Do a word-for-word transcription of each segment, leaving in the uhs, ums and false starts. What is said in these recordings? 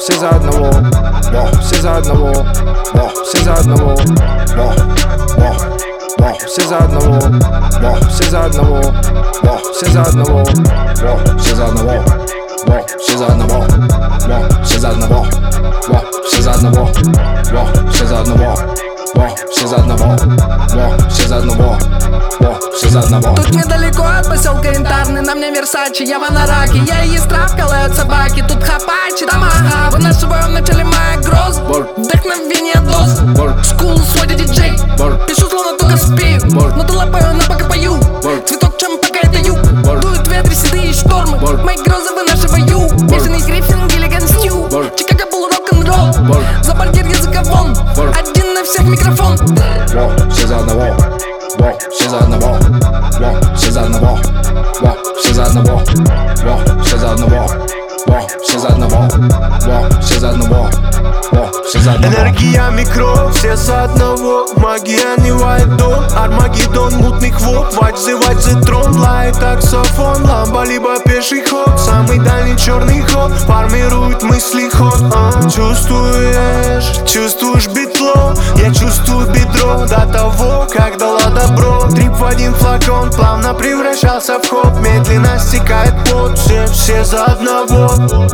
все за одного, во, все за одного, во, все за одного, во, во, во, все за одного, во, все за одного, во, все за одного, во, все за одного, во, все за одного, во, все за одного, во, все за одного, во, все за одного, во, все за одного, во, все за одного, во, все за одного. Тут недалеко от поселка Янтарный, на мне Версачи, я в анараке. Я и есть травка, лают собаки, тут хапачи, там ага. Вынашиваю в начале мая гроз, вдохновение доз. Скул сводит диджей, пишу словно только спею, но ты лапаю, но пока пою. Цветок, чем пока я даю, дуют ветры, седые штормы, мои грозы вынашиваю. Бешеный Гриффин, Гиллиган Стью, Чикаго был рок-н-ролл, за барьер языка вон, один на всех микрофон. Все за одного, во, все за одного, во, все за одного, во, все за одного, во, все за одного, во, все за одного, во, все за одного, во, все за одного. Энергия микро, все за одного. Магия не вайдон, Армагеддон мутных вод. Вальзы, вальзы, трон, лает таксофон. Ламба, либо пеший ход, самый дальний черный ход формирует мысли ход. а, Чувствуешь, чувствуешь битло, я чувствую бедро до того, как дала добро. Трип в один флакон, плавно превращался в ход. Медленно стекает пот, все, все за одного.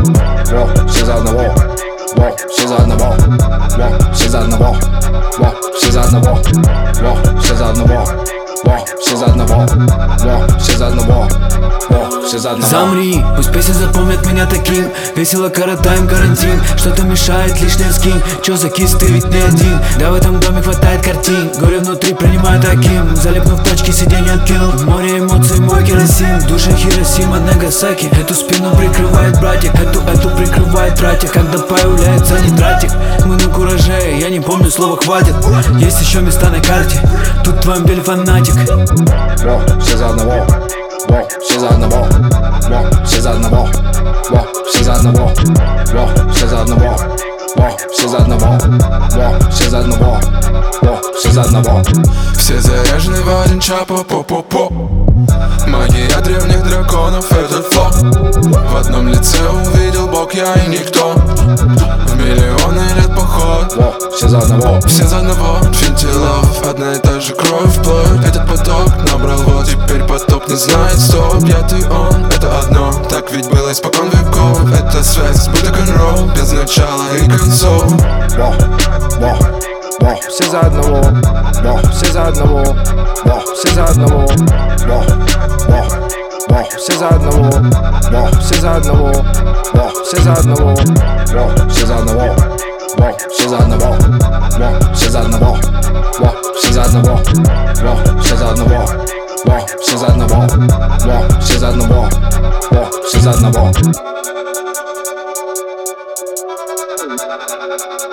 Во, все за одного, во, все за одного, во, все за одного, во, все за одного, во, все за одного, во, все за одного, во, все за одного, во, все за одного. Замри, пусть песни запомнят меня таким. Весело коротаем карантин, что-то мешает, лишний скин. Чё за кис, ты ведь не один. Да в этом доме хватает картин, горе внутри принимаю таким. Залипнув в точке, сиденье откинул, в море эмоций мой керосин. В душе Хиросима, Нагасаки, эту спину прикрывает братик, эту, эту прикрывает ратик. Когда появляется нитратик, мы на кураже, я не помню, слова хватит. Есть еще места на карте, тут твой белый фанатик. Во, все за одного, во, все за одного, во, все за одного, во, все за одного, во, все за одного, во, все за одного, во, все за одного, во, все за одного. Все заряжены в один чапо, по-по-по. Магия древних драконов, этот фло. В одном лице увидел Бог, я и никто. В миллионы лет поход, во, все за одного, все за одного. Infinity Love, одна и та же кровь, вплоть. Этот поток набрал вот, теперь потоп не знает стоп. Я, ты, он, это одно, так ведь было испокон веков. Это связь, будто конролл, без начала и концов. во, во, во, все за одного, во, все за одного, во, все за одного, во, во, во, все за одного, во, все за одного, во, все за одного, во, все за одного, во, все за одного, во, все за одного, во, все за одного, во, все за одного, во, все за одного, во, все за одного, во, все за одного.